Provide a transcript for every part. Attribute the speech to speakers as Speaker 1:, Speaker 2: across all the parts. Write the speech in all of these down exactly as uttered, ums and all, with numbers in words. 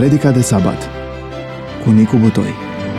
Speaker 1: Predica de sabat cu Nicu Butoi.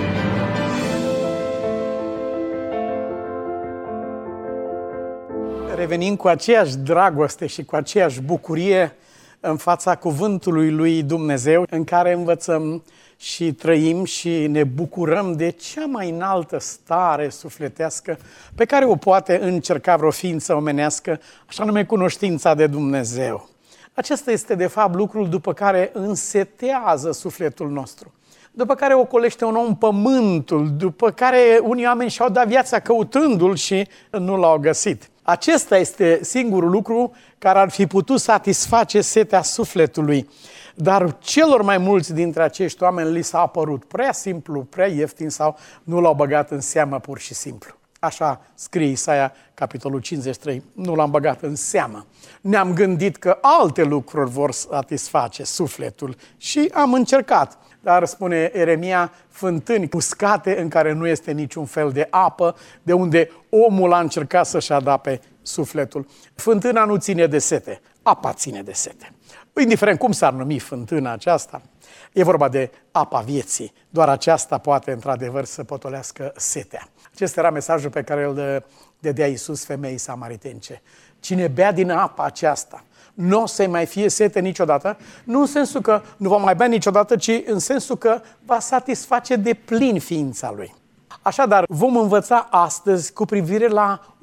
Speaker 2: Revenim cu aceeași dragoste și cu aceeași bucurie în fața cuvântului lui Dumnezeu, în care învățăm și trăim și ne bucurăm de cea mai înaltă stare sufletească pe care o poate încerca vreo ființă omenească, așa nume cunoștința de Dumnezeu. Acesta este de fapt lucrul după care însetează sufletul nostru, după care ocolește un om pământul, după care unii oameni și-au dat viața căutându-l și nu l-au găsit. Acesta este singurul lucru care ar fi putut satisface setea sufletului. Dar celor mai mulți dintre acești oameni li s-a părut prea simplu, prea ieftin sau nu l-au băgat în seamă pur și simplu. Așa scrie Isaia, capitolul cincizeci și trei, nu l-am băgat în seamă. Ne-am gândit că alte lucruri vor satisface sufletul și am încercat. Dar, spune Ieremia, fântâni uscate în care nu este niciun fel de apă, de unde omul a încercat să-și adape sufletul. Fântâna nu ține de sete, apa ține de sete. Indiferent cum s-ar numi fântâna aceasta, e vorba de apa vieții. Doar aceasta poate, într-adevăr, să potolească setea. Acesta era mesajul pe care îl dădea Iisus femeii samaritence. Cine bea din apa aceasta, nu o să-i mai fie sete niciodată, nu în sensul că nu va mai bea niciodată, ci în sensul că va satisface de plin ființa lui. Așadar, vom învăța astăzi cu privire la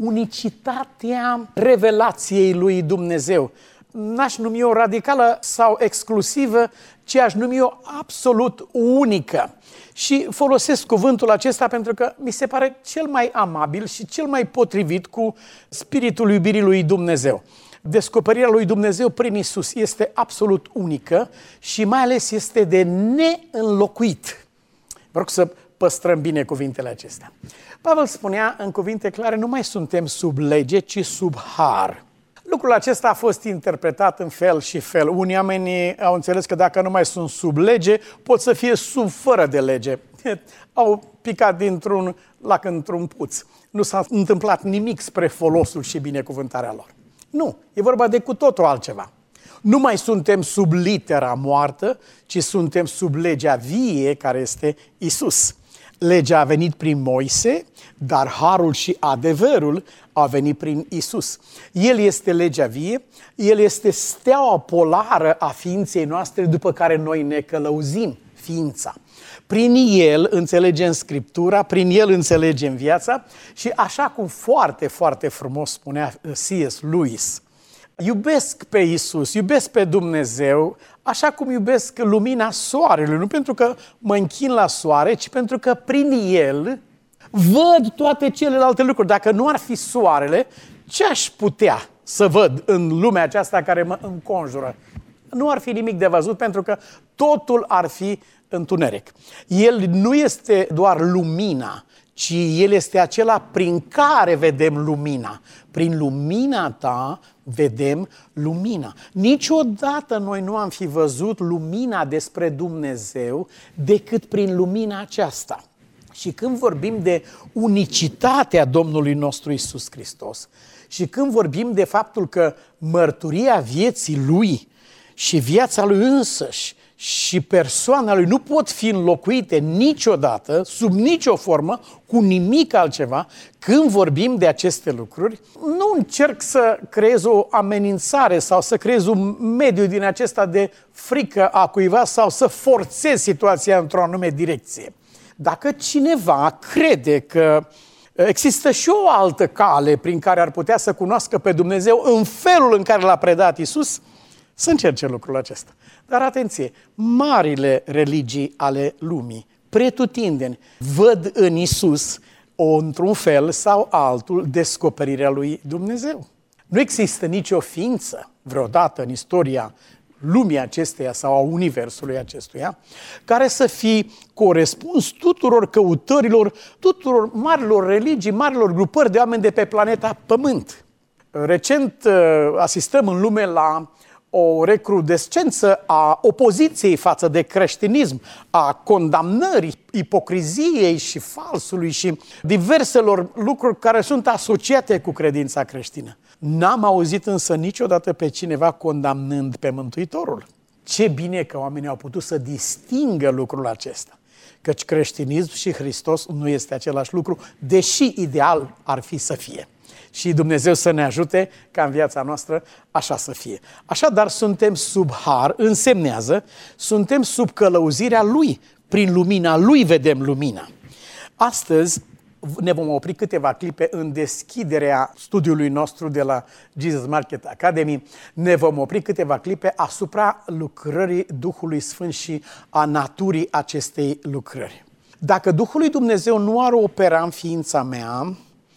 Speaker 2: unicitatea revelației lui Dumnezeu. N-aș numi o radicală sau exclusivă, ci aș numi o absolut unică. Și folosesc cuvântul acesta pentru că mi se pare cel mai amabil și cel mai potrivit cu spiritul iubirii lui Dumnezeu. Descoperirea lui Dumnezeu prin Iisus este absolut unică și mai ales este de neînlocuit. Vă rog să păstrăm bine cuvintele acestea. Pavel spunea în cuvinte clare, nu mai suntem sub lege, ci sub har. Lucrul acesta a fost interpretat în fel și fel. Unii oameni au înțeles că dacă nu mai sunt sub lege, pot să fie sub fără de lege. Au picat dintr-un lac într-un puț. Nu s-a întâmplat nimic spre folosul și binecuvântarea lor. Nu, e vorba de cu totul altceva. Nu mai suntem sub litera moartă, ci suntem sub legea vie, care este Iisus. Legea a venit prin Moise, dar harul și adevărul a venit prin Iisus. El este legea vie, El este steaua polară a ființei noastre după care noi ne călăuzim ființa. Prin El înțelegem Scriptura, prin El înțelegem viața și așa cum foarte, foarte frumos spunea C S Lewis, iubesc pe Iisus, iubesc pe Dumnezeu, așa cum iubesc lumina soarelui, nu pentru că mă închin la soare, ci pentru că prin El văd toate celelalte lucruri. Dacă nu ar fi soarele, ce aș putea să văd în lumea aceasta care mă înconjură? Nu ar fi nimic de văzut pentru că totul ar fi întuneric. El nu este doar lumina, ci El este acela prin care vedem lumina. Prin lumina ta vedem lumina. Niciodată noi nu am fi văzut lumina despre Dumnezeu decât prin lumina aceasta. Și când vorbim de unicitatea Domnului nostru Iisus Hristos și când vorbim de faptul că mărturia vieții Lui și viața Lui însăși și persoana Lui nu pot fi înlocuite niciodată, sub nicio formă, cu nimic altceva, când vorbim de aceste lucruri, nu încerc să creez o amenințare sau să creez un mediu din acesta de frică a cuiva sau să forțez situația într-o anume direcție. Dacă cineva crede că există și o altă cale prin care ar putea să cunoască pe Dumnezeu în felul în care l-a predat Iisus, să încerce lucrul acesta. Dar atenție, marile religii ale lumii, pretutindeni, văd în Iisus, o, într-un fel sau altul, descoperirea lui Dumnezeu. Nu există nicio ființă vreodată în istoria lumii acesteia sau a universului acestuia, care să fi corespuns tuturor căutărilor, tuturor marilor religii, marilor grupări de oameni de pe planeta Pământ. Recent asistăm în lume la o recrudescență a opoziției față de creștinism, a condamnării ipocriziei și falsului și diverselor lucruri care sunt asociate cu credința creștină. N-am auzit însă niciodată pe cineva condamnând pe Mântuitorul. Ce bine că oamenii au putut să distingă lucrul acesta. Căci creștinism și Hristos nu este același lucru, deși ideal ar fi să fie. Și Dumnezeu să ne ajute ca în viața noastră așa să fie. Așadar, suntem sub har, însemnează, suntem sub călăuzirea Lui. Prin lumina Lui vedem lumina. Astăzi ne vom opri câteva clipe în deschiderea studiului nostru de la Jesus Market Academy. Ne vom opri câteva clipe asupra lucrării Duhului Sfânt și a naturii acestei lucrări. Dacă Duhul lui Dumnezeu nu ar opera în ființa mea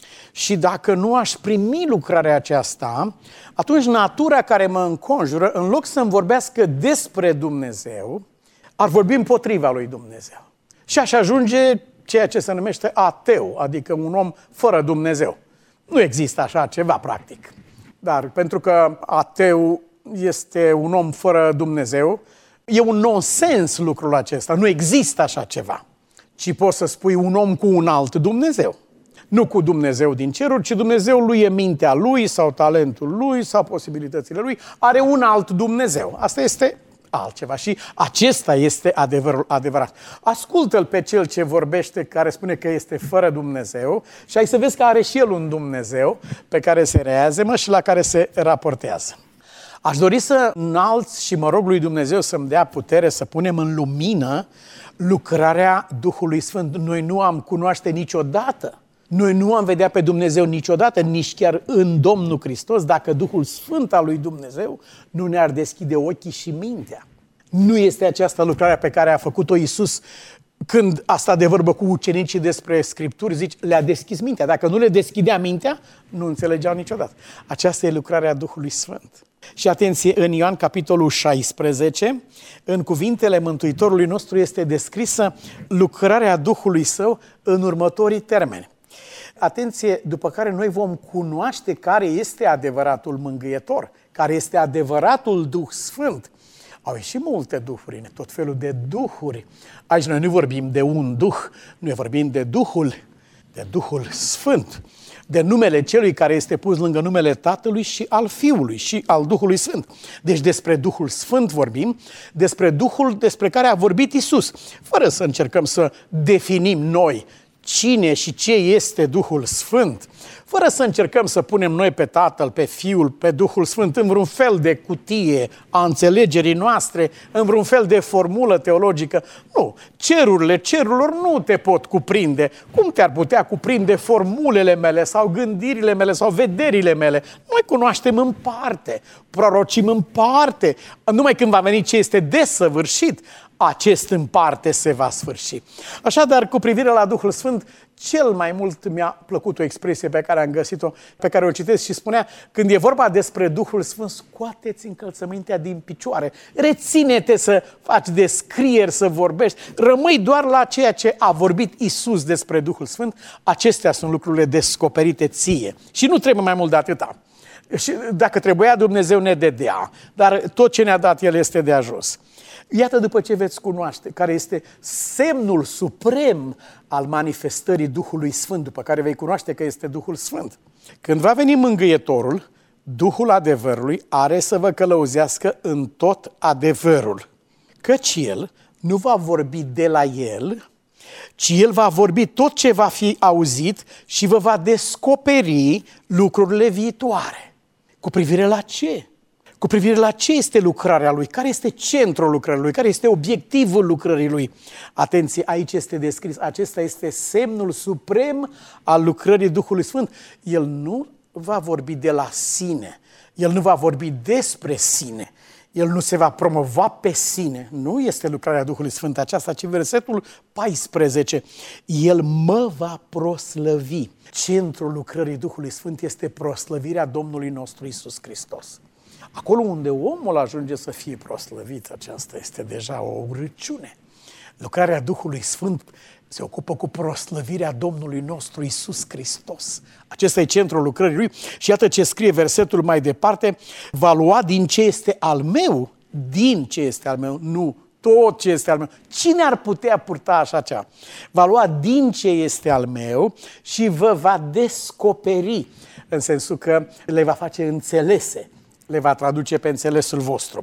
Speaker 2: și dacă nu aș primi lucrarea aceasta, atunci natura care mă înconjură, în loc să-mi vorbească despre Dumnezeu, ar vorbi împotriva lui Dumnezeu. Și aș ajunge ceea ce se numește ateu, adică un om fără Dumnezeu. Nu există așa ceva, practic. Dar pentru că ateu este un om fără Dumnezeu, e un nonsens lucrul acesta. Nu există așa ceva. Ci poți să spui un om cu un alt Dumnezeu. Nu cu Dumnezeu din ceruri, ci Dumnezeul lui e mintea lui sau talentul lui sau posibilitățile lui. Are un alt Dumnezeu. Asta este altceva și acesta este adevărul adevărat. Ascultă-l pe cel ce vorbește, care spune că este fără Dumnezeu și ai să vezi că are și el un Dumnezeu pe care se reazemă și la care se raportează. Aș dori să înalț și mă rog lui Dumnezeu să-mi dea putere să punem în lumină lucrarea Duhului Sfânt. Noi nu am cunoaște niciodată. Noi nu am vedea pe Dumnezeu niciodată, nici chiar în Domnul Hristos, dacă Duhul Sfânt al lui Dumnezeu nu ne-ar deschide ochii și mintea. Nu este această lucrare pe care a făcut-o Iisus când a stat de vorbă cu ucenicii despre Scripturi, zici, le-a deschis mintea. Dacă nu le deschidea mintea, nu înțelegeau niciodată. Aceasta e lucrarea Duhului Sfânt. Și atenție, în Ioan capitolul șaisprezece, în cuvintele Mântuitorului nostru este descrisă lucrarea Duhului Său în următorii termeni. Atenție, după care noi vom cunoaște care este adevăratul mângâietor, care este adevăratul Duh Sfânt. Au ieșit multe duhuri, tot felul de duhuri. Aici noi nu vorbim de un duh, noi vorbim de Duhul, de Duhul Sfânt, de numele celui care este pus lângă numele Tatălui și al Fiului și al Duhului Sfânt. Deci despre Duhul Sfânt vorbim, despre Duhul despre care a vorbit Iisus, fără să încercăm să definim noi cine și ce este Duhul Sfânt, fără să încercăm să punem noi pe Tatăl, pe Fiul, pe Duhul Sfânt în vreun fel de cutie a înțelegerii noastre, în vreun fel de formulă teologică. Nu, cerurile cerurilor nu te pot cuprinde. Cum te-ar putea cuprinde formulele mele sau gândirile mele sau vederile mele? Noi cunoaștem în parte, prorocim în parte. Numai când va veni ce este desăvârșit, acest în parte se va sfârși. Așadar, cu privire la Duhul Sfânt, cel mai mult mi-a plăcut o expresie pe care am găsit-o, pe care o citesc și spunea, când e vorba despre Duhul Sfânt, scoateți încălțămintea din picioare, reține-te să faci descrieri, să vorbești, rămâi doar la ceea ce a vorbit Iisus despre Duhul Sfânt, acestea sunt lucrurile descoperite ție. Și nu trebuie mai mult de atâta. Și dacă trebuia, Dumnezeu ne dădea, dar tot ce ne-a dat El este de ajuns. Iată, după ce veți cunoaște care este semnul suprem al manifestării Duhului Sfânt, după care vei cunoaște că este Duhul Sfânt. Când va veni Mângâietorul, Duhul adevărului are să vă călăuzească în tot adevărul, căci El nu va vorbi de la El, ci El va vorbi tot ce va fi auzit și vă va descoperi lucrurile viitoare. Cu privire la ce? Cu privire la ce este lucrarea Lui, care este centrul lucrării Lui, care este obiectivul lucrării Lui. Atenție, aici este descris, acesta este semnul suprem al lucrării Duhului Sfânt. El nu va vorbi de la sine, El nu va vorbi despre sine, El nu se va promova pe sine. Nu este lucrarea Duhului Sfânt aceasta, ci versetul paisprezece. El mă va proslăvi. Centrul lucrării Duhului Sfânt este proslăvirea Domnului nostru Iisus Hristos. Acolo unde omul ajunge să fie proslăvit, aceasta este deja o urăciune. Lucrarea Duhului Sfânt se ocupă cu proslăvirea Domnului nostru Iisus Hristos. Acesta e centrul lucrării Lui și iată ce scrie versetul mai departe: va lua din ce este al meu, din ce este al meu, nu tot ce este al meu. Cine ar putea purta așa ceva? Va lua din ce este al meu și vă va descoperi, în sensul că le va face înțelese, le va traduce pe înțelesul vostru.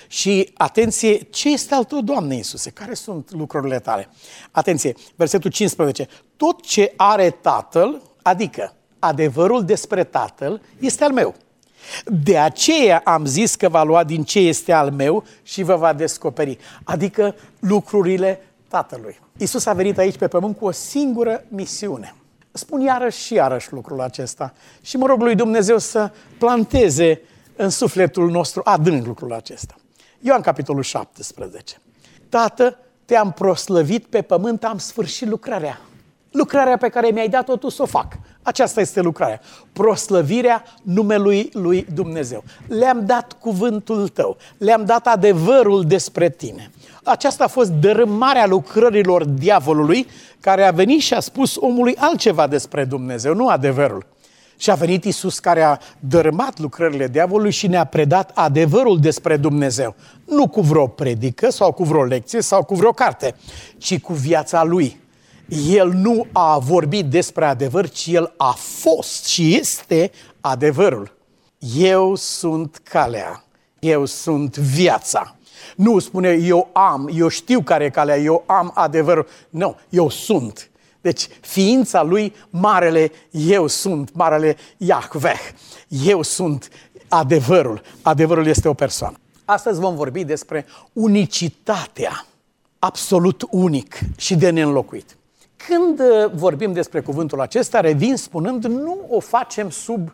Speaker 2: Și atenție, ce este al tău, Doamne Iisuse? Care sunt lucrurile tale? Atenție, versetul cincisprezece. Tot ce are Tatăl, adică adevărul despre Tatăl, este al meu. De aceea am zis că va lua din ce este al meu și vă va descoperi, adică lucrurile Tatălui. Iisus a venit aici pe pământ cu o singură misiune. Spun iarăși și iarăși lucrul acesta și mă rog lui Dumnezeu să planteze în sufletul nostru adânc lucrul acesta. Ioan capitolul șaptesprezece. Tată, te-am proslăvit pe pământ, am sfârșit lucrarea. Lucrarea pe care mi-ai dat-o tu să o fac. Aceasta este lucrarea. Proslăvirea numelui lui Dumnezeu. Le-am dat cuvântul tău. Le-am dat adevărul despre tine. Aceasta a fost dărâmarea lucrărilor diavolului, care a venit și a spus omului altceva despre Dumnezeu, nu adevărul. Și a venit Iisus care a dărâmat lucrările diavolului și ne-a predat adevărul despre Dumnezeu. Nu cu vreo predică sau cu vreo lecție sau cu vreo carte, ci cu viața lui. El nu a vorbit despre adevăr, ci el a fost și este adevărul. Eu sunt calea, eu sunt viața. Nu spune eu am, eu știu care e calea, eu am adevărul. Nu, eu sunt. Deci ființa lui, marele eu sunt, marele Iahveh. Eu sunt adevărul. Adevărul este o persoană. Astăzi vom vorbi despre unicitatea, absolut unic și de neînlocuit. Când vorbim despre cuvântul acesta, revin spunând, nu o facem sub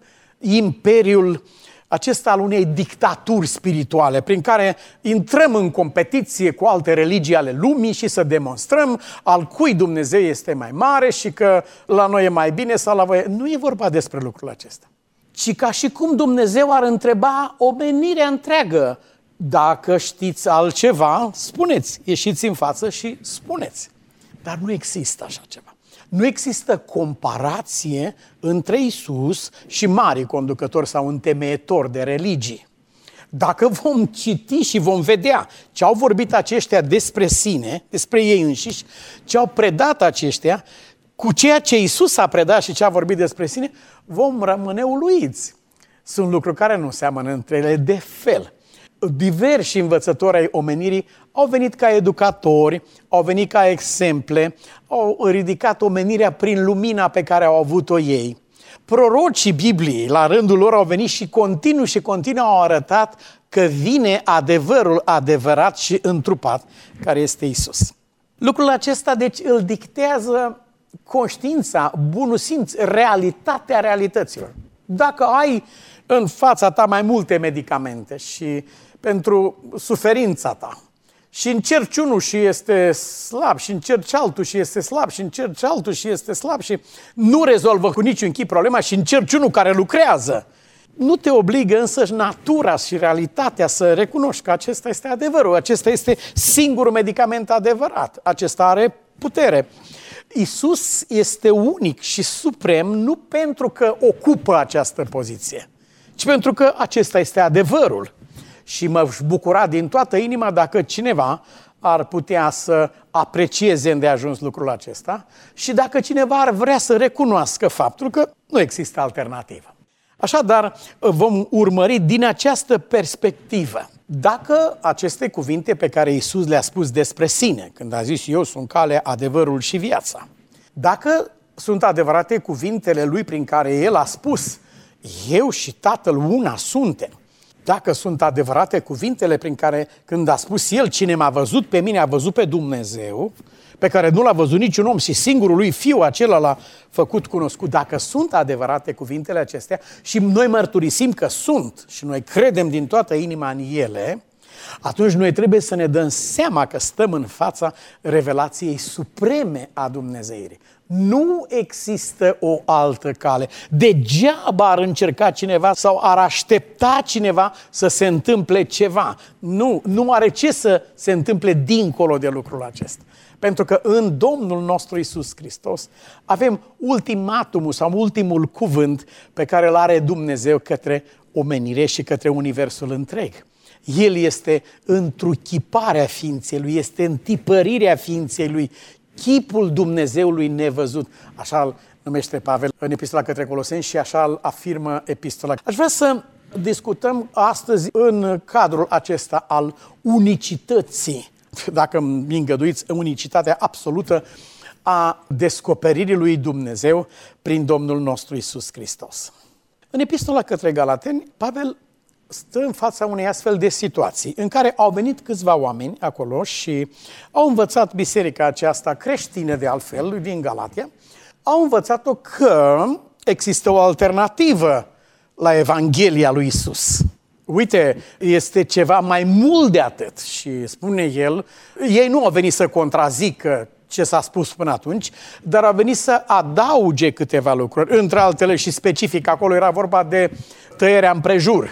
Speaker 2: imperiul acesta al unei dictaturi spirituale, prin care intrăm în competiție cu alte religii ale lumii și să demonstrăm al cui Dumnezeu este mai mare și că la noi e mai bine sau la voi. Nu e vorba despre lucrul acesta. Ci ca și cum Dumnezeu ar întreba omenirea întreagă. Dacă știți altceva, spuneți, ieșiți în față și spuneți. Dar nu există așa ceva. Nu există comparație între Iisus și marii conducători sau întemeietori de religii. Dacă vom citi și vom vedea ce au vorbit aceștia despre sine, despre ei înșiși, ce au predat aceștia, cu ceea ce Iisus a predat și ce a vorbit despre sine, vom rămâne uluiți. Sunt lucruri care nu seamănă între ele de fel. Diversi învățători ai omenirii au venit ca educatori, au venit ca exemple, au ridicat omenirea prin lumina pe care au avut-o ei. Prorocii Bibliei, la rândul lor, au venit și continuu și continuu au arătat că vine adevărul adevărat și întrupat, care este Iisus. Lucrul acesta, deci, îl dictează conștiința, bunul simț, realitatea realităților. Dacă ai în fața ta mai multe medicamente și pentru suferința ta și încerci unul și este slab și încerci altul și este slab și încerci altul și este slab și nu rezolvă cu niciun chip problema și încerci unul care lucrează, nu te obligă însăși natura și realitatea să recunoști că acesta este adevărul, acesta este singurul medicament adevărat, acesta are putere. Iisus este unic și suprem nu pentru că ocupă această poziție, ci pentru că acesta este adevărul. Și m-aș bucura din toată inima dacă cineva ar putea să aprecieze îndeajuns lucrul acesta și dacă cineva ar vrea să recunoască faptul că nu există alternativă. Așadar, vom urmări din această perspectivă. Dacă aceste cuvinte pe care Iisus le-a spus despre sine, când a zis eu sunt calea, adevărul și viața, dacă sunt adevărate cuvintele lui prin care el a spus eu și Tatăl una suntem, dacă sunt adevărate cuvintele prin care, când a spus el, cine m-a văzut pe mine a văzut pe Dumnezeu, pe care nu l-a văzut niciun om și singurul lui Fiu acela l-a făcut cunoscut, dacă sunt adevărate cuvintele acestea și noi mărturisim că sunt și noi credem din toată inima în ele, atunci noi trebuie să ne dăm seama că stăm în fața revelației supreme a Dumnezeirii. Nu există o altă cale. Degeaba ar încerca cineva sau ar aștepta cineva să se întâmple ceva. Nu, nu are ce să se întâmple dincolo de lucrul acesta. Pentru că în Domnul nostru Iisus Hristos avem ultimatumul sau ultimul cuvânt pe care îl are Dumnezeu către omenire și către universul întreg. El este întruchiparea ființei lui, este întipărirea ființei lui, chipul Dumnezeului nevăzut. Așa îl numește Pavel în epistola către Coloseni și așa îl afirmă epistola. Aș vrea să Discutăm astăzi în cadrul acesta al unicității, dacă îmi îngăduiți, unicitatea absolută a descoperirii lui Dumnezeu prin Domnul nostru Iisus Hristos. În epistola către Galateni, Pavel stă în fața unei astfel de situații în care au venit câțiva oameni acolo și au învățat biserica aceasta creștină de altfel din Galatia, au învățat-o că există o alternativă la Evanghelia lui Iisus. Uite, este ceva mai mult de atât și spune el, ei nu au venit să contrazică ce s-a spus până atunci, dar au venit să adauge câteva lucruri, între altele și specific, acolo era vorba de tăierea împrejur.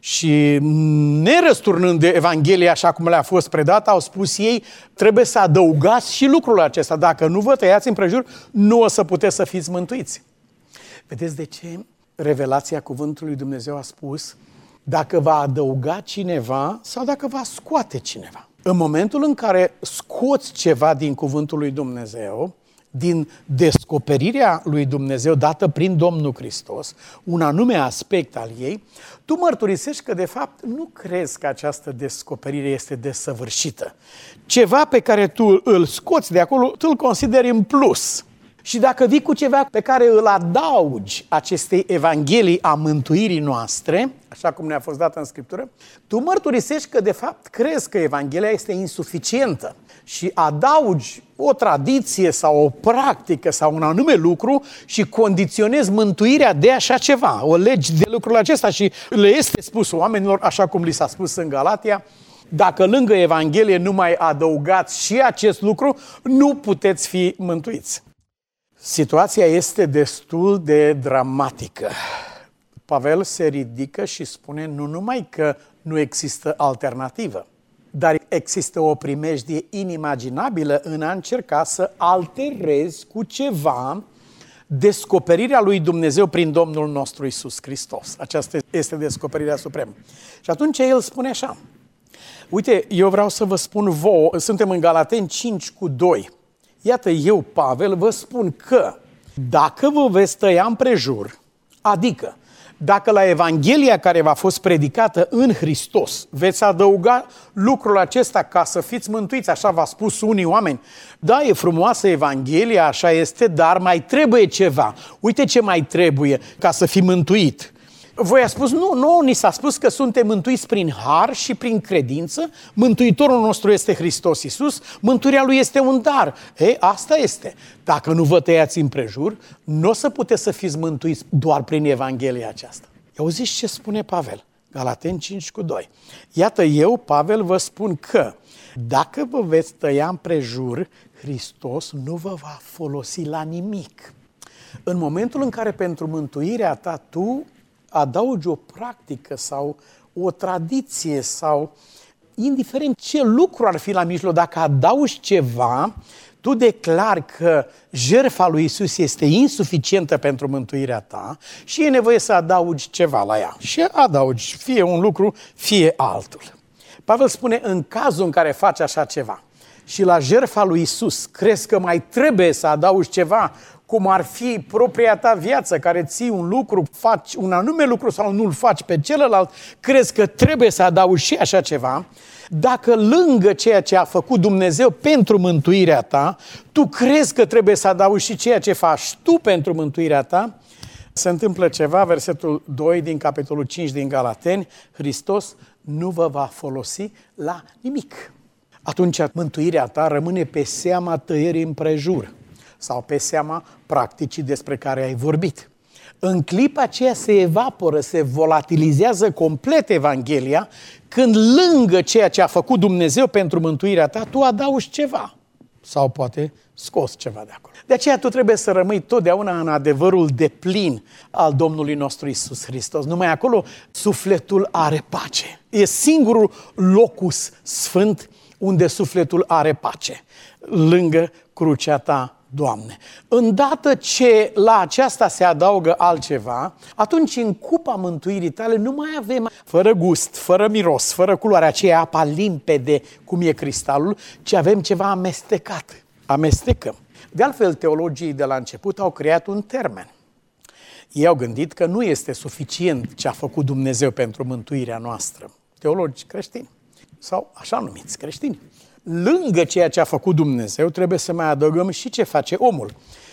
Speaker 2: Și nerăsturnând de Evanghelia așa cum le-a fost predată, au spus ei, trebuie să adăugați și lucrul acesta. Dacă nu vă tăiați împrejur, nu o să puteți să fiți mântuiți. Vedeți de ce revelația cuvântului lui Dumnezeu a spus dacă va adăuga cineva sau dacă va scoate cineva. În momentul în care scoți ceva din cuvântul lui Dumnezeu, din descoperirea lui Dumnezeu dată prin Domnul Hristos, un anume aspect al ei, tu mărturisești că de fapt nu crezi că această descoperire este desăvârșită. Ceva pe care tu îl scoți de acolo, tu îl consideri în plus. Și dacă vii cu ceva pe care îl adaugi acestei evanghelii a mântuirii noastre, așa cum ne-a fost dată în Scriptură, tu mărturisești că de fapt crezi că Evanghelia este insuficientă și adaugi o tradiție sau o practică sau un anume lucru și condiționezi mântuirea de așa ceva, o legi de lucrul acesta și le este spus oamenilor, așa cum li s-a spus în Galatia, dacă lângă Evanghelie nu mai adăugați și acest lucru, nu puteți fi mântuiți. Situația este destul de dramatică. Pavel se ridică și spune nu numai că nu există alternativă, dar există o primejdie inimaginabilă în a încerca să alterezi cu ceva descoperirea lui Dumnezeu prin Domnul nostru Iisus Hristos. Aceasta este descoperirea supremă. Și atunci el spune așa, uite, eu vreau să vă spun vouă, suntem în Galateni cinci cu doi. Iată, eu, Pavel, vă spun că dacă vă veți tăia împrejur, adică dacă la Evanghelia care v-a fost predicată în Hristos veți adăuga lucrul acesta ca să fiți mântuiți, așa v-a spus unii oameni, da, e frumoasă Evanghelia, așa este, dar mai trebuie ceva. Uite ce mai trebuie ca să fii mântuit. Voi a spus, nu, nu, ni s-a spus că suntem mântuiți prin har și prin credință, Mântuitorul nostru este Hristos Iisus, mântuirea Lui este un dar. Ei, asta este. Dacă nu vă tăiați împrejur, nu o să puteți să fiți mântuiți doar prin Evanghelia aceasta. Auziți ce spune Pavel? Galateni cinci cu doi. Iată, eu, Pavel, vă spun că dacă vă veți tăia împrejur, Hristos nu vă va folosi la nimic. În momentul în care pentru mântuirea ta tu adaugi o practică sau o tradiție sau indiferent ce lucru ar fi la mijloc, dacă adaugi ceva, tu declari că jertfa lui Iisus este insuficientă pentru mântuirea ta și e nevoie să adaugi ceva la ea. Și adaugi fie un lucru, fie altul. Pavel spune, în cazul în care faci așa ceva și la jertfa lui Iisus crezi că mai trebuie să adaugi ceva, cum ar fi propria ta viață, care ții un lucru, faci un anume lucru sau nu-l faci pe celălalt, crezi că trebuie să adaugi și așa ceva, dacă lângă ceea ce a făcut Dumnezeu pentru mântuirea ta, tu crezi că trebuie să adaugi și ceea ce faci tu pentru mântuirea ta, se întâmplă ceva, versetul doi din capitolul cinci din Galateni, Hristos nu vă va folosi la nimic. Atunci mântuirea ta rămâne pe seama tăierii împrejur sau pe seama practicii despre care ai vorbit. În clipa aceea se evaporă, se volatilizează complet Evanghelia, când lângă ceea ce a făcut Dumnezeu pentru mântuirea ta, tu adaugi ceva. Sau poate scoți ceva de acolo. De aceea tu trebuie să rămâi totdeauna în adevărul deplin al Domnului nostru Iisus Hristos. Numai acolo sufletul are pace. E singurul locus sfânt unde sufletul are pace. Lângă crucea ta, Doamne. Îndată ce la aceasta se adaugă altceva, atunci în cupa mântuirii tale nu mai avem fără gust, fără miros, fără culoare, aceea apa limpede cum e cristalul, ci avem ceva amestecat. Amestecăm. De altfel, teologii de la început au creat un termen. Ei au gândit că nu este suficient ce a făcut Dumnezeu pentru mântuirea noastră. Teologi creștini sau așa numiți creștini. Lângă ceea ce a făcut Dumnezeu, trebuie să mai adăugăm și ce face omul.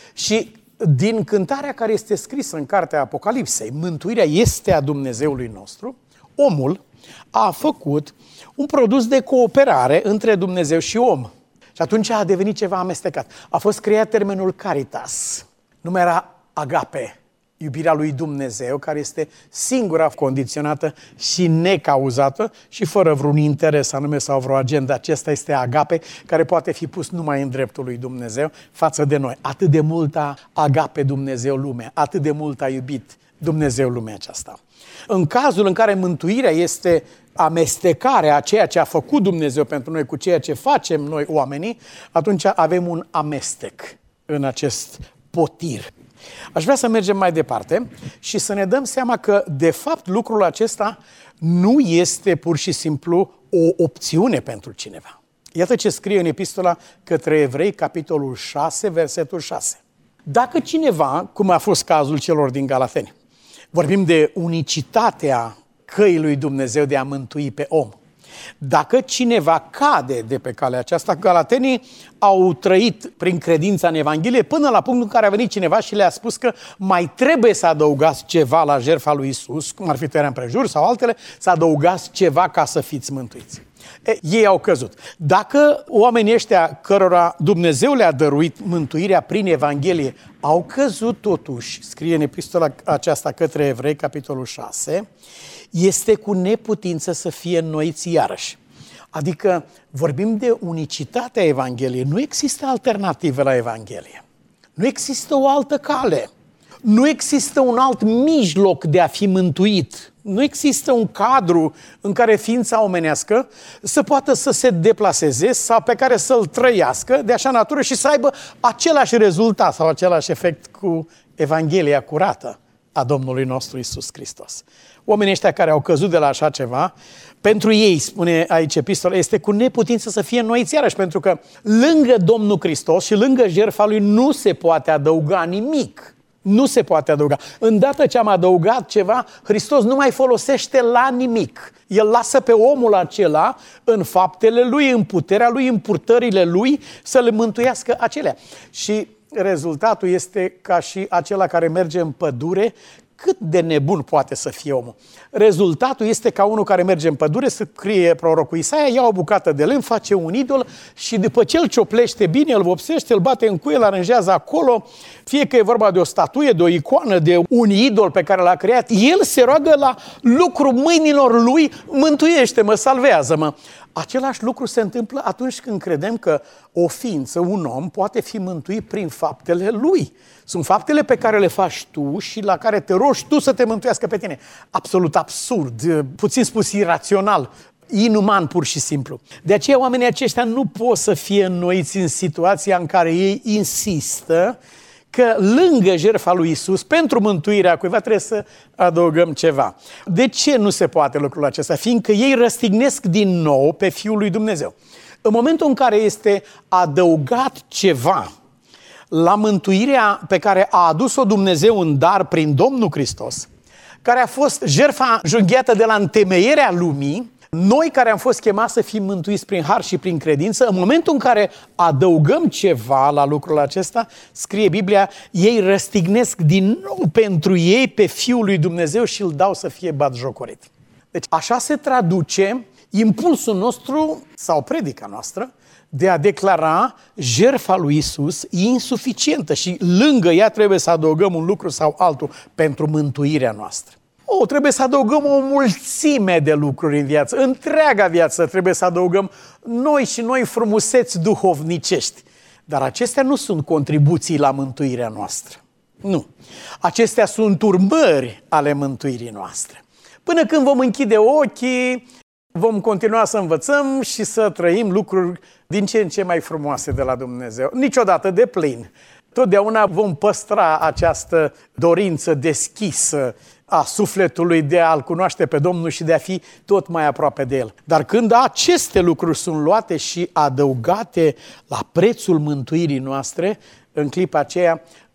Speaker 2: Și din cântarea care este scrisă în cartea Apocalipsei, mântuirea este a Dumnezeului nostru, omul a făcut un produs de cooperare între Dumnezeu și om. Și atunci a devenit ceva amestecat. A fost creat termenul caritas. Nu mai era agape, iubirea lui Dumnezeu, care este singura condiționată și necauzată și fără vreun interes anume sau vreo agendă. Acesta este agape, care poate fi pus numai în dreptul lui Dumnezeu față de noi. Atât de mult a agape Dumnezeu lumea, atât de mult a iubit Dumnezeu lumea aceasta. În cazul în care mântuirea este amestecarea a ceea ce a făcut Dumnezeu pentru noi cu ceea ce facem noi oamenii, atunci avem un amestec în acest potir. Aș vrea să mergem mai departe și să ne dăm seama că, de fapt, lucrul acesta nu este pur și simplu o opțiune pentru cineva. Iată ce scrie în epistola către Evrei, capitolul șase, versetul șase. Dacă cineva, cum a fost cazul celor din Galateni, vorbim de unicitatea căii lui Dumnezeu de a mântui pe om. Dacă cineva cade de pe calea aceasta, galatenii au trăit prin credința în Evanghelie până la punctul în care a venit cineva și le-a spus că mai trebuie să adăugați ceva la jertfa lui Isus, cum ar fi tăierea împrejur sau altele, să adăugați ceva ca să fiți mântuiți. E, ei au căzut. Dacă oamenii ăștia cărora Dumnezeu le-a dăruit mântuirea prin Evanghelie au căzut totuși, scrie în epistola aceasta către Evrei, capitolul șase, este cu neputință să fie înnoiți iarăși. Adică vorbim de unicitatea Evangheliei. Nu există alternativă la Evanghelie. Nu există o altă cale. Nu există un alt mijloc de a fi mântuit. Nu există un cadru în care ființa omenească să poată să se deplaseze sau pe care să-l trăiască de așa natură și să aibă același rezultat sau același efect cu Evanghelia curată a Domnului nostru Iisus Hristos. Oamenii ăștia care au căzut de la așa ceva, pentru ei, spune aici epistola, este cu neputință să fie înnoiți iarăși, pentru că lângă Domnul Hristos și lângă jertfa Lui nu se poate adăuga nimic. Nu se poate adăuga. Îndată ce am adăugat ceva, Hristos nu mai folosește la nimic. El lasă pe omul acela în faptele Lui, în puterea Lui, în purtările Lui, să le mântuiască acelea. Și rezultatul este ca și acela care merge în pădure. Cât de nebun poate să fie omul? Rezultatul este ca unul care merge în pădure, să scrie prorocul Isaia, ia o bucată de lemn, face un idol și după ce îl cioplește bine, îl vopsește, îl bate în cuie, îl aranjează acolo, fie că e vorba de o statuie, de o icoană, de un idol pe care l-a creat, el se roagă la lucru mâinilor lui, mântuiește-mă, salvează-mă. Același lucru se întâmplă atunci când credem că o ființă, un om, poate fi mântuit prin faptele lui. Sunt faptele pe care le faci tu și la care te rogi tu să te mântuiască pe tine. Absolut absurd, puțin spus irațional, inuman pur și simplu. De aceea oamenii aceștia nu pot să fie înnoiți în situația în care ei insistă că lângă jertfa lui Isus, pentru mântuirea cuiva, trebuie să adăugăm ceva. De ce nu se poate lucrul acesta? Fiindcă ei răstignesc din nou pe Fiul lui Dumnezeu. În momentul în care este adăugat ceva la mântuirea pe care a adus-o Dumnezeu în dar prin Domnul Hristos, care a fost jertfa junghiată de la întemeierea lumii, noi care am fost chemați să fim mântuiți prin har și prin credință, în momentul în care adăugăm ceva la lucrul acesta, scrie Biblia, ei răstignesc din nou pentru ei pe Fiul lui Dumnezeu și îl dau să fie batjocorit. Deci așa se traduce impulsul nostru sau predica noastră de a declara jertfa lui Isus insuficientă și lângă ea trebuie să adăugăm un lucru sau altul pentru mântuirea noastră. O, trebuie să adăugăm o mulțime de lucruri în viață. Întreaga viață trebuie să adăugăm noi și noi frumuseți duhovnicești. Dar acestea nu sunt contribuții la mântuirea noastră. Nu. Acestea sunt urmări ale mântuirii noastre. Până când vom închide ochii, vom continua să învățăm și să trăim lucruri din ce în ce mai frumoase de la Dumnezeu. Niciodată de plin. Totdeauna vom păstra această dorință deschisă a sufletului de a-L cunoaște pe Domnul și de a fi tot mai aproape de El. Dar când aceste lucruri sunt luate și adăugate la prețul mântuirii noastre, în clipa aceea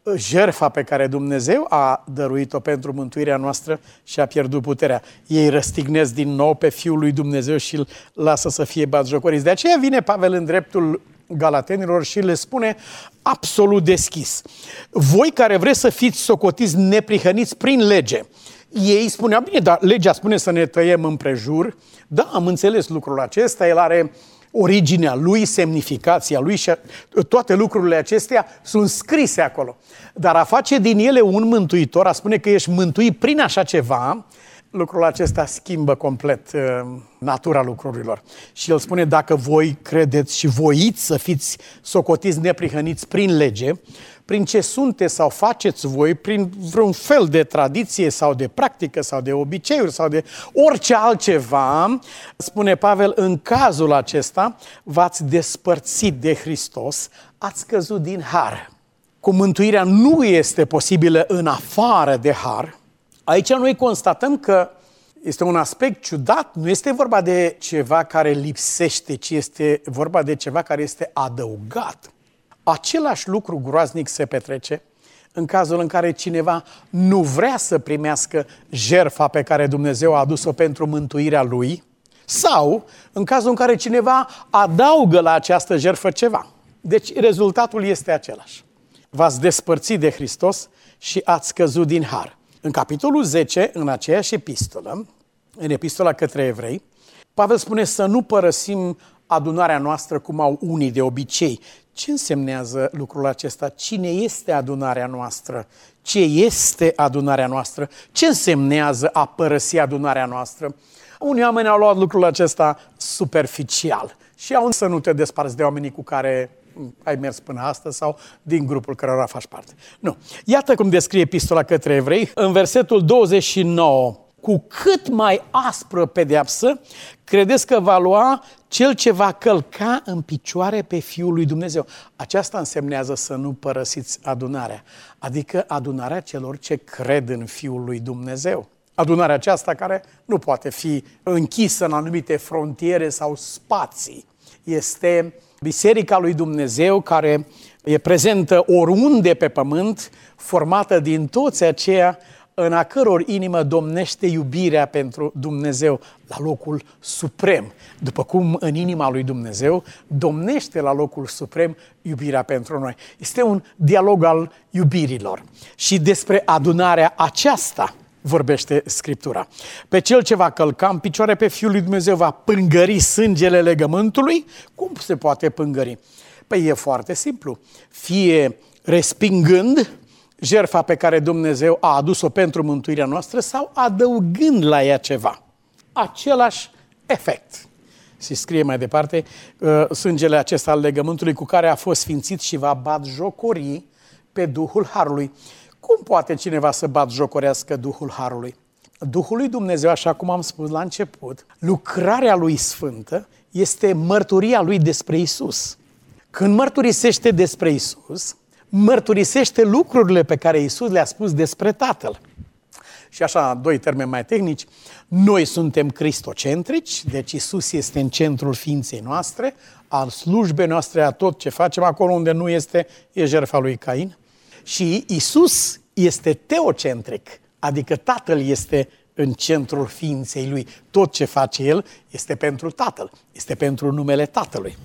Speaker 2: jertfa pe care Dumnezeu a dăruit-o pentru mântuirea noastră și a pierdut puterea. Ei răstignesc din nou pe Fiul lui Dumnezeu și îl lasă să fie batjocoriți. De aceea vine Pavel în dreptul galatenilor și le spune absolut deschis: voi care vreți să fiți socotiți neprihăniți prin lege. Ei spuneau, bine, dar legea spune să ne tăiem împrejur. Da, am înțeles lucrul acesta, el are originea lui, semnificația lui și toate lucrurile acestea sunt scrise acolo. Dar a face din ele un mântuitor, a spune că ești mântuit prin așa ceva, lucrul acesta schimbă complet uh, natura lucrurilor. Și el spune, dacă voi credeți și voiți să fiți socotiți neprihăniți prin lege, prin ce sunteți sau faceți voi, prin vreun fel de tradiție sau de practică sau de obiceiuri sau de orice altceva, spune Pavel, în cazul acesta v-ați despărțit de Hristos, ați căzut din har. Cum mântuirea nu este posibilă în afară de har, aici noi constatăm că este un aspect ciudat, nu este vorba de ceva care lipsește, ci este vorba de ceva care este adăugat. Același lucru groaznic se petrece în cazul în care cineva nu vrea să primească jertfa pe care Dumnezeu a adus-o pentru mântuirea lui, sau în cazul în care cineva adaugă la această jertfă ceva. Deci rezultatul este același. V-ați despărțit de Hristos și ați căzut din har. În capitolul zece, în aceeași epistolă, în epistola către evrei, Pavel spune să nu părăsim adunarea noastră cum au unii de obicei. Ce însemnează lucrul acesta? Cine este adunarea noastră? Ce este adunarea noastră? Ce însemnează a părăsi adunarea noastră? Unii oameni au luat lucrul acesta superficial și au să nu te desparți de oamenii cu care ai mers până astăzi sau din grupul cărora faci parte. Nu. Iată cum descrie epistola către evrei în versetul douăzeci și nouă. Cu cât mai aspră pedeapsă credeți că va lua cel ce va călca în picioare pe Fiul lui Dumnezeu. Aceasta însemnează să nu părăsiți adunarea, adică adunarea celor ce cred în Fiul lui Dumnezeu. Adunarea aceasta care nu poate fi închisă în anumite frontiere sau spații. Este Biserica lui Dumnezeu care e prezentă oriunde pe pământ, formată din toți aceia în a căror inimă domnește iubirea pentru Dumnezeu la locul suprem. După cum în inima lui Dumnezeu domnește la locul suprem iubirea pentru noi. Este un dialog al iubirilor. Și despre adunarea aceasta vorbește Scriptura. Pe cel ce va călca în picioare pe Fiul lui Dumnezeu va pângări sângele legământului. Cum se poate pângări? Păi e foarte simplu. Fie respingând jertfa pe care Dumnezeu a adus-o pentru mântuirea noastră sau adăugând la ea ceva. Același efect. Se scrie mai departe, sângele acesta al legământului cu care a fost sfințit și va batjocori pe Duhul Harului. Cum poate cineva să batjocorească Duhul Harului? Duhul lui Dumnezeu, așa cum am spus la început, lucrarea lui sfântă este mărturia lui despre Isus. Când mărturisește despre Isus, mărturisește lucrurile pe care Iisus le-a spus despre Tatăl. Și așa, doi termeni mai tehnici, noi suntem cristocentrici, deci Iisus este în centrul ființei noastre, al slujbei noastre, a tot ce facem, acolo unde nu este, e jertfa lui Cain. Și Iisus este teocentric, adică Tatăl este în centrul ființei lui. Tot ce face El este pentru Tatăl, este pentru numele Tatălui.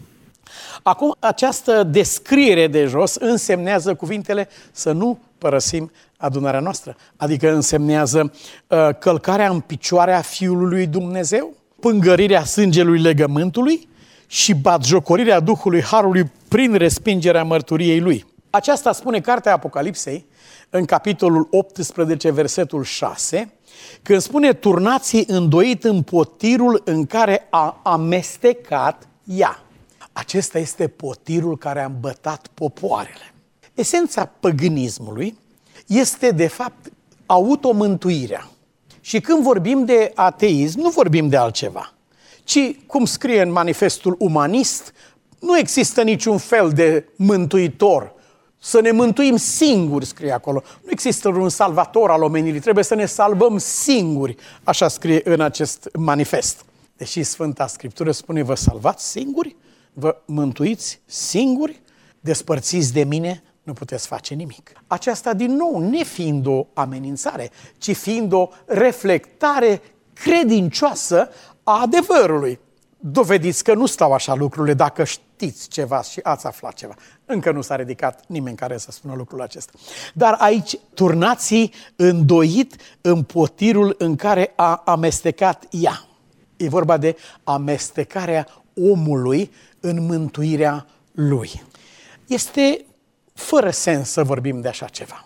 Speaker 2: Acum, această descriere de jos însemnează cuvintele să nu părăsim adunarea noastră, adică însemnează uh, călcarea în picioare a Fiului lui Dumnezeu, pângărirea sângelui legământului și batjocorirea Duhului Harului prin respingerea mărturiei lui. Aceasta spune Cartea Apocalipsei, în capitolul optsprezece, versetul șase, când spune turnați îndoit în potirul în care a amestecat ea. Acesta este potirul care a îmbătat popoarele. Esența păgânismului este, de fapt, automântuirea. Și când vorbim de ateism, nu vorbim de altceva, ci, cum scrie în manifestul umanist, nu există niciun fel de mântuitor. Să ne mântuim singuri, scrie acolo. Nu există un salvator al omenirii, trebuie să ne salvăm singuri, așa scrie în acest manifest. Deși Sfânta Scriptură spune, vă salvați singuri? Vă mântuiți singuri? Despărțiți de mine? nu puteți face nimic. Aceasta din nou, ne fiind o amenințare, ci fiind o reflectare credincioasă a adevărului. Dovediți că nu stau așa lucrurile dacă știți ceva și ați aflat ceva. Încă nu s-a ridicat nimeni care să spună lucrul acesta. Dar aici turnați îndoit în potirul în care a amestecat ea. E vorba de amestecarea omului în mântuirea lui. Este fără sens să vorbim de așa ceva.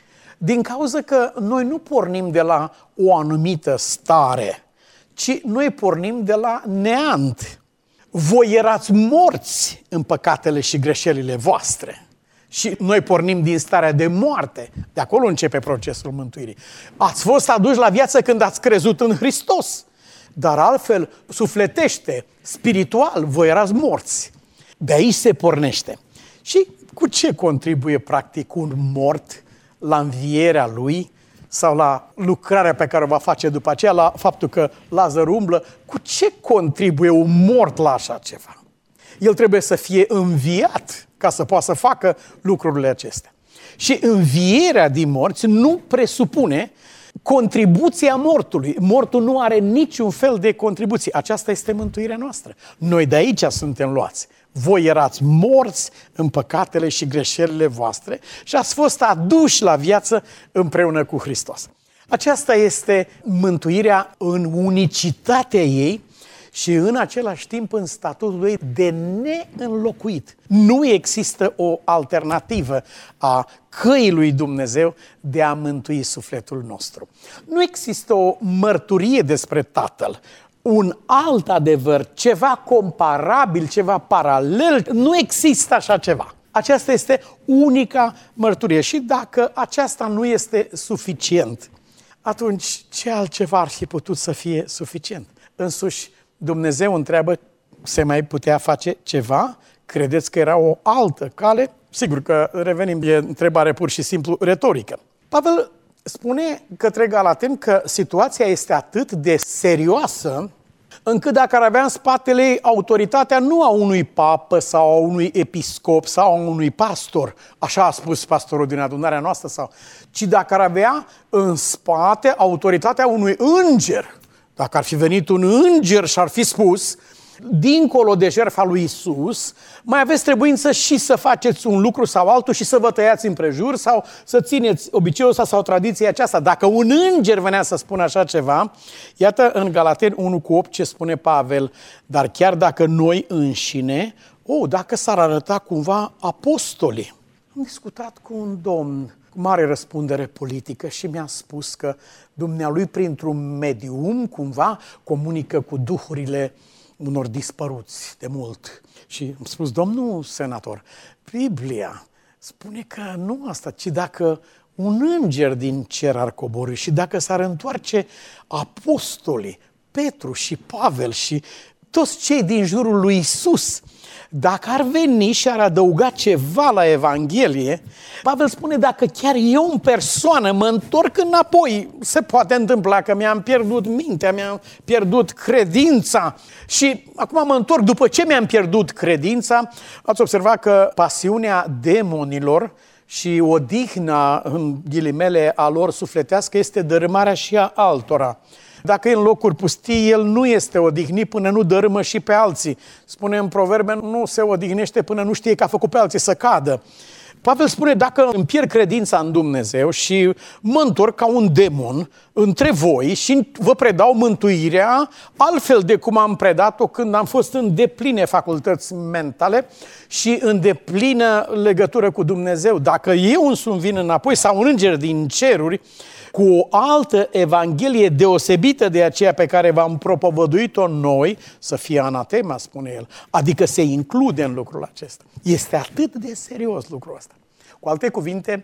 Speaker 2: Din cauza că noi nu pornim de la o anumită stare, ci noi pornim de la neant. Voi erați morți în păcatele și greșelile voastre. Și noi pornim din starea de moarte. De acolo începe procesul mântuirii. Ați fost aduși la viață când ați crezut în Hristos. Dar altfel, sufletește, spiritual, voi erați morți. De aici se pornește. Și cu ce contribuie practic un mort la învierea lui sau la lucrarea pe care o va face după aceea, la faptul că Lazar umblă? Cu ce contribuie un mort la așa ceva? El trebuie să fie înviat ca să poată să facă lucrurile acestea. Și învierea din morți nu presupune contribuția mortului. Mortul nu are niciun fel de contribuție. Aceasta este mântuirea noastră. Noi de aici suntem luați. Voi erați morți în păcatele și greșelile voastre și ați fost aduși la viață împreună cu Hristos. Aceasta este mântuirea în unicitatea ei și în același timp în statutul ei de neînlocuit. Nu există o alternativă a căii lui Dumnezeu de a mântui sufletul nostru. Nu există o mărturie despre Tatăl, un alt adevăr, ceva comparabil, ceva paralel. Nu există așa ceva. Aceasta este unica mărturie. Și dacă aceasta nu este suficient, atunci ce altceva ar fi putut să fie suficient? Însuși Dumnezeu întreabă, se mai putea face ceva? Credeți că era o altă cale? Sigur că revenim, e întrebare pur și simplu retorică. Pavel spune către Galateni că situația este atât de serioasă încât dacă ar avea în spatele ei autoritatea nu a unui papă sau a unui episcop sau a unui pastor, așa a spus pastorul din adunarea noastră, sau, ci dacă ar avea în spate autoritatea unui înger, dacă ar fi venit un înger și ar fi spus, dincolo de jertfa lui Iisus, mai aveți trebuință și să faceți un lucru sau altul și să vă tăiați împrejur sau să țineți obiceiul ăsta sau tradiția aceasta. Dacă un înger venea să spună așa ceva, iată în Galateni unu cu opt ce spune Pavel, dar chiar dacă noi înșine, oh, dacă s-ar arăta cumva apostolii. Am discutat cu un domn cu mare răspundere politică și mi-a spus că dumnealui printr-un medium cumva comunică cu duhurile unor dispăruți de mult. Și am spus, domnul senator, Biblia spune că nu asta, ci dacă un înger din cer ar coborî și dacă s-ar întoarce apostolii, Petru și Pavel și toți cei din jurul lui Iisus, dacă ar veni și ar adăuga ceva la Evanghelie, Pavel spune, dacă chiar eu în persoană mă întorc înapoi, se poate întâmpla că mi-am pierdut mintea, mi-am pierdut credința și acum mă întorc după ce mi-am pierdut credința. Ați observat că pasiunea demonilor și odihna, în ghilimele, a lor sufletească este dărâmarea și a altora. Dacă e în locuri pustii, el nu este odihnit până nu dărâmă și pe alții. Spune în Proverbe, nu se odihnește până nu știe că a făcut pe alții să cadă. Pavel spune, dacă îmi pierd credința în Dumnezeu și mă întorc ca un demon între voi și vă predau mântuirea altfel de cum am predat-o când am fost în depline facultăți mentale și în deplină legătură cu Dumnezeu. Dacă eu însumi vin înapoi sau un înger din ceruri cu o altă evanghelie deosebită de aceea pe care v-am propovăduit-o noi, să fie anatema, spune el, adică se include în lucrul acesta. Este atât de serios lucrul ăsta. Cu alte cuvinte,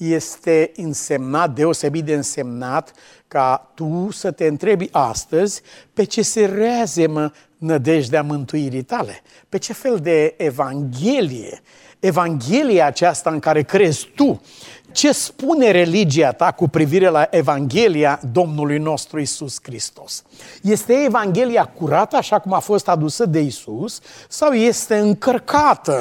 Speaker 2: este însemnat, deosebit de însemnat, ca tu să te întrebi astăzi pe ce se reazemă nădejdea mântuirii tale, pe ce fel de evanghelie, evanghelia aceasta în care crezi tu. Ce spune religia ta cu privire la Evanghelia Domnului nostru Iisus Hristos? Este Evanghelia curată, așa cum a fost adusă de Iisus, sau este încărcată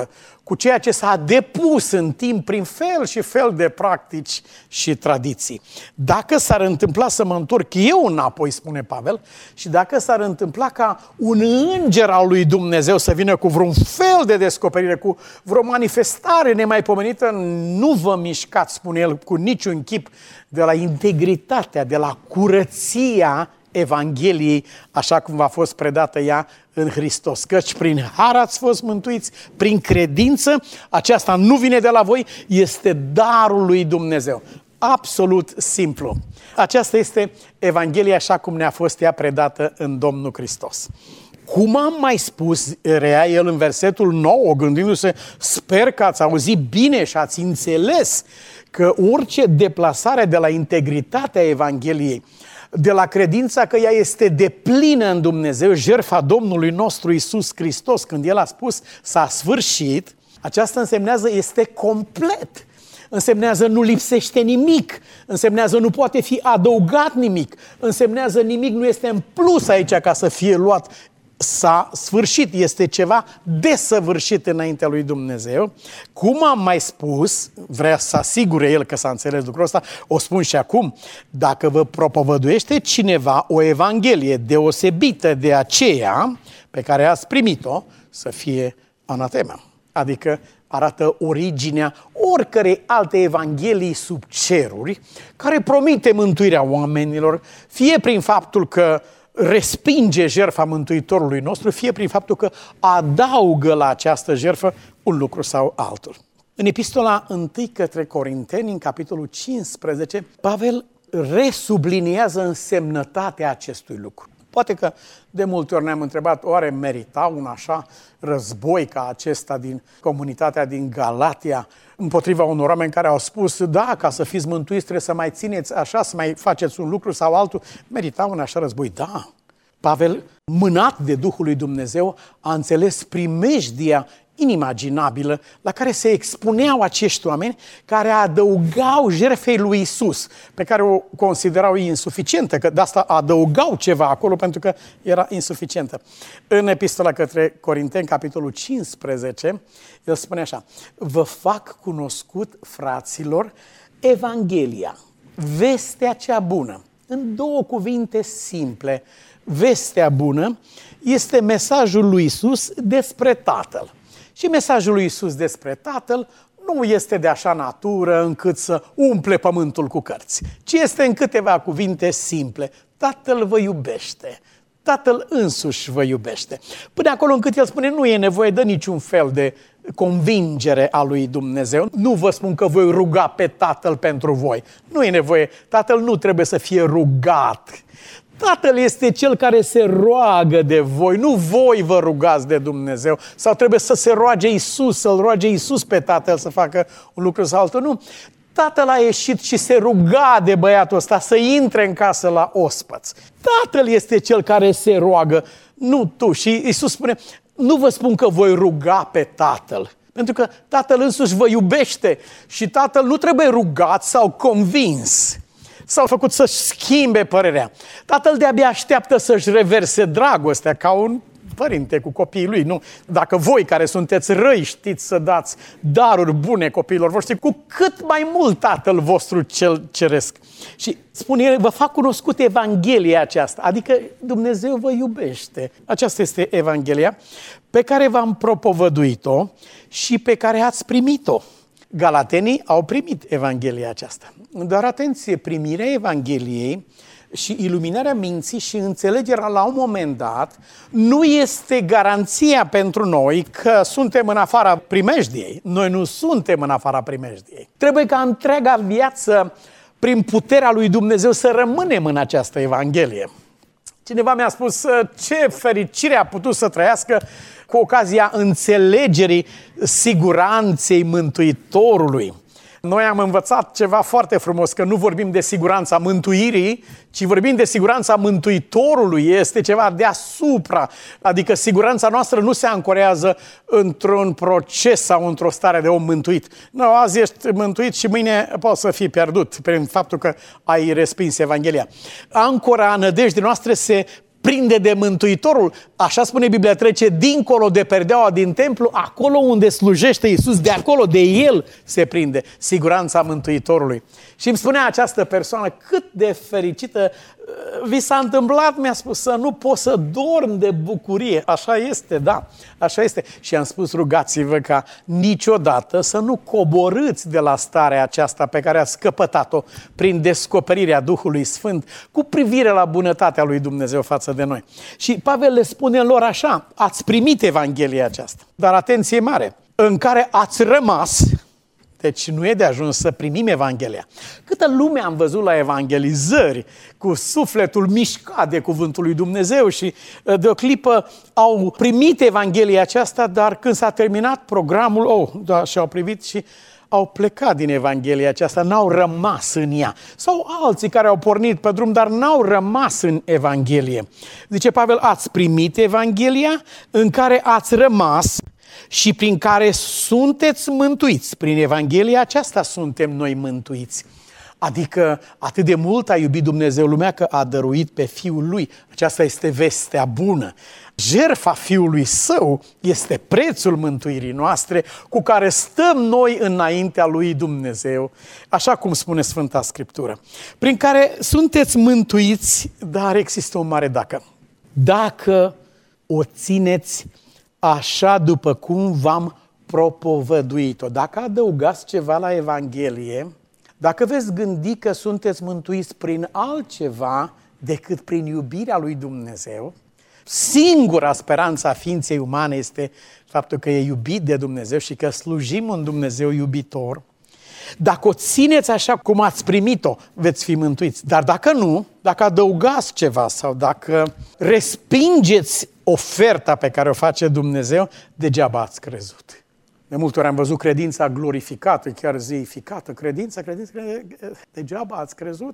Speaker 2: cu ceea ce s-a depus în timp prin fel și fel de practici și tradiții. Dacă s-ar întâmpla să mă întorc eu înapoi, spune Pavel, și dacă s-ar întâmpla ca un înger al lui Dumnezeu să vină cu vreun fel de descoperire, cu vreo manifestare nemaipomenită, nu vă mișcați, spune el, cu niciun chip de la integritatea, de la curăția Evangheliei, așa cum v-a fost predată ea în Hristos. Căci prin har ați fost mântuiți, prin credință, aceasta nu vine de la voi, este darul lui Dumnezeu. Absolut simplu. Aceasta este Evanghelia așa cum ne-a fost ea predată în Domnul Hristos. Cum am mai spus, rea el în versetul nouă, gândindu-se, sper că ați auzit bine și ați înțeles că orice deplasare de la integritatea Evangheliei, de la credința că ea este deplină în Dumnezeu, jertfa Domnului nostru Iisus Hristos, când El a spus s-a sfârșit, aceasta însemnează este complet, însemnează nu lipsește nimic, însemnează nu poate fi adăugat nimic, însemnează nimic nu este în plus aici ca să fie luat. S-a sfârșit, este ceva desăvârșit înaintea lui Dumnezeu. Cum am mai spus, vrea să asigure el că s-a înțeles lucrul ăsta, o spun și acum, dacă vă propovăduiește cineva o evanghelie deosebită de aceea pe care ați primit-o, să fie anatema. Adică arată originea oricărei alte evanghelii sub ceruri, care promite mântuirea oamenilor, fie prin faptul că respinge jertfa Mântuitorului nostru, fie prin faptul că adaugă la această jertfă un lucru sau altul. În epistola întâi către Corinteni, în capitolul cincisprezece, Pavel resubliniază însemnătatea acestui lucru. Poate că de multe ori ne-am întrebat, oare merita un așa război ca acesta din comunitatea din Galatia împotriva unor oameni care au spus, da, ca să fiți mântuiți trebuie să mai țineți așa, să mai faceți un lucru sau altul. Merita un așa război? Da. Pavel, mânat de Duhul lui Dumnezeu, a înțeles primejdia inimaginabilă la care se expuneau acești oameni care adăugau jertfei lui Iisus, pe care o considerau insuficientă, că de asta adăugau ceva acolo pentru că era insuficientă. În epistola către Corinteni, capitolul cincisprezece, el spune așa, vă fac cunoscut, fraților, Evanghelia, vestea cea bună. În două cuvinte simple, vestea bună este mesajul lui Iisus despre Tatăl. Și mesajul lui Iisus despre Tatăl nu este de așa natură încât să umple pământul cu cărți, ci este în câteva cuvinte simple. Tatăl vă iubește, Tatăl însuși vă iubește. Până acolo încât el spune, nu e nevoie de niciun fel de convingere a lui Dumnezeu. Nu vă spun că voi ruga pe Tatăl pentru voi. Nu e nevoie, Tatăl nu trebuie să fie rugat. Tatăl este cel care se roagă de voi, nu voi vă rugați de Dumnezeu. Sau trebuie să se roage Iisus, să-L roage Iisus pe Tatăl să facă un lucru sau altul. Nu. Tatăl a ieșit și se ruga de băiatul ăsta să intre în casă la ospăți. Tatăl este cel care se roagă, nu tu. Și Iisus spune, nu vă spun că voi ruga pe Tatăl, pentru că Tatăl însuși vă iubește și Tatăl nu trebuie rugat sau convins. S-au făcut să-și schimbe părerea. Tatăl de-abia așteaptă să-și reverse dragostea ca un părinte cu copiii lui. Nu. Dacă voi care sunteți răi știți să dați daruri bune copiilor voștri, cu cât mai mult Tatăl vostru cel ceresc. Și spune el, vă fac cunoscut Evanghelia aceasta, adică Dumnezeu vă iubește. Aceasta este Evanghelia pe care v-am propovăduit-o și pe care ați primit-o. Galatenii au primit Evanghelia aceasta. Dar atenție, primirea Evangheliei și iluminarea minții și înțelegerea la un moment dat nu este garanția pentru noi că suntem în afara primejdiei. Noi nu suntem în afara primejdiei. Trebuie ca întreaga viață, prin puterea lui Dumnezeu, să rămânem în această Evanghelie. Cineva mi-a spus ce fericire a putut să trăiască cu ocazia înțelegerii siguranței Mântuitorului. Noi am învățat ceva foarte frumos, că nu vorbim de siguranța mântuirii, ci vorbim de siguranța Mântuitorului. Este ceva deasupra, adică siguranța noastră nu se ancorează într-un proces sau într-o stare de om mântuit. Nu, azi ești mântuit și mâine poți să fii pierdut prin faptul că ai respins Evanghelia. Ancora nădejdii noastre se prinde de Mântuitorul, Așa spune Biblia, trece dincolo de perdeaua din templu, acolo unde slujește Iisus, de acolo, de El se prinde siguranța Mântuitorului. Și îmi spunea această persoană, cât de fericită vi s-a întâmplat, mi-a spus, să nu pot să dorm de bucurie. Așa este, da, așa este. Și am spus, rugați-vă ca niciodată să nu coborâți de la starea aceasta pe care ați căpătat-o prin descoperirea Duhului Sfânt cu privire la bunătatea lui Dumnezeu față de noi. Și Pavel le spune lor așa, ați primit Evanghelia aceasta, dar atenție mare, în care ați rămas. Deci nu e de ajuns să primim Evanghelia. Câtă lume am văzut la evangelizări, cu sufletul mișcat de cuvântul lui Dumnezeu și de o clipă au primit Evanghelia aceasta, dar când s-a terminat programul, oh, da, și-au privit și au plecat din Evanghelia aceasta, n-au rămas în ea. Sau alții care au pornit pe drum, dar n-au rămas în Evanghelie. Zice Pavel, ați primit Evanghelia în care ați rămas și prin care sunteți mântuiți. Prin Evanghelia aceasta suntem noi mântuiți. Adică atât de mult a iubit Dumnezeu lumea că a dăruit pe Fiul Lui. Aceasta este vestea bună. Jertfa Fiului Său este prețul mântuirii noastre cu care stăm noi înaintea lui Dumnezeu, așa cum spune Sfânta Scriptură. Prin care sunteți mântuiți, dar există un mare dacă. Dacă o țineți așa după cum v-am propovăduit-o. Dacă adăugați ceva la Evanghelie, dacă veți gândi că sunteți mântuiți prin altceva decât prin iubirea lui Dumnezeu, singura speranță a ființei umane este faptul că e iubit de Dumnezeu și că slujim un Dumnezeu iubitor. Dacă o țineți așa cum ați primit-o, veți fi mântuiți. Dar dacă nu, dacă adăugați ceva sau dacă respingeți oferta pe care o face Dumnezeu, degeaba ați crezut. De multe ori am văzut credința glorificată, chiar zeificată. Credința, credința, credința, degeaba ați crezut